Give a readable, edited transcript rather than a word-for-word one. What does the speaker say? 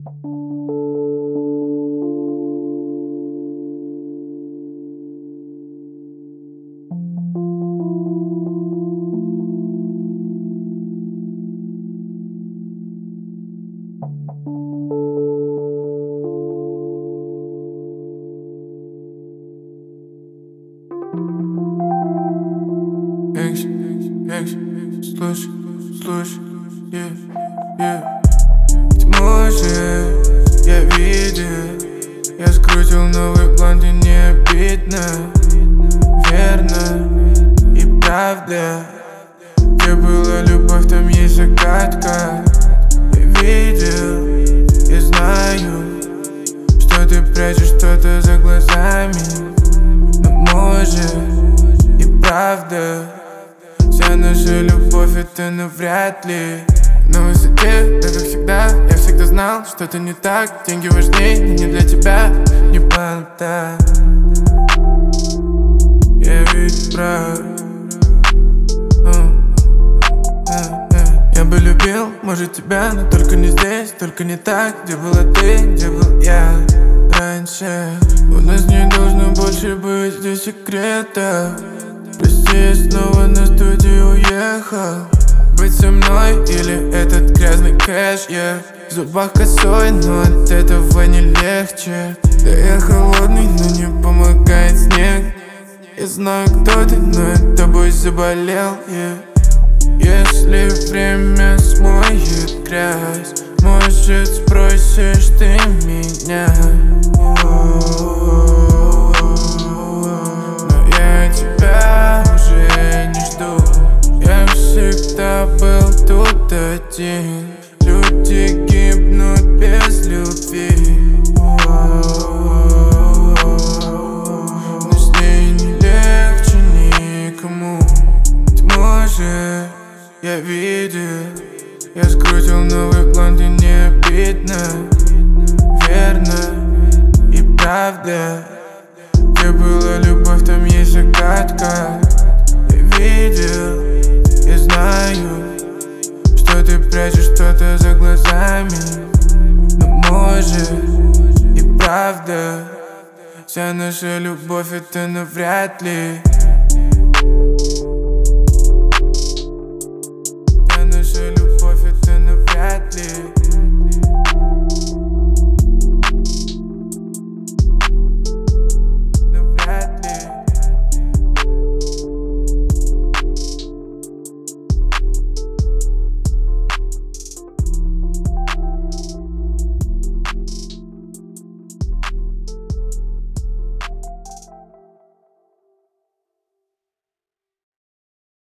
Слушай, тьму же я видел, я скрутил новый блонд и не обидно. Верно и правда, где была любовь, там есть загадка. Я видел и знаю, что ты прячешь что-то за глазами. Но может и правда, вся наша любовь это навряд ли. На высоте, да как всегда, я всегда знал, что-то не так. Деньги важнее, но не для тебя, не понта. Я ведь прав. Я бы любил, может, тебя, но только не здесь, только не так. Где была ты, где был я раньше? У нас не должно больше быть здесь секретов. Прости, я снова на студию уехал. Быть со мной или этот грязный кэш, yeah. В зубах косой, но от этого не легче. Да я холодный, но не помогает снег. Я знаю, кто ты, но я тобой заболел, yeah. Если время смоет грязь, может, спросишь ты меня. Но я тебя уже не жду. Я всегда был тут один. Люди гибнут без любви, но с ней не легче никому. Тьму же я видел, я скрутил новый блонд и не обидно. Верно и правда, где была любовь, там есть загадка. Я видел и знаю, что ты прячешь что-то за глазами. Но может и правда, вся наша любовь это навряд ли.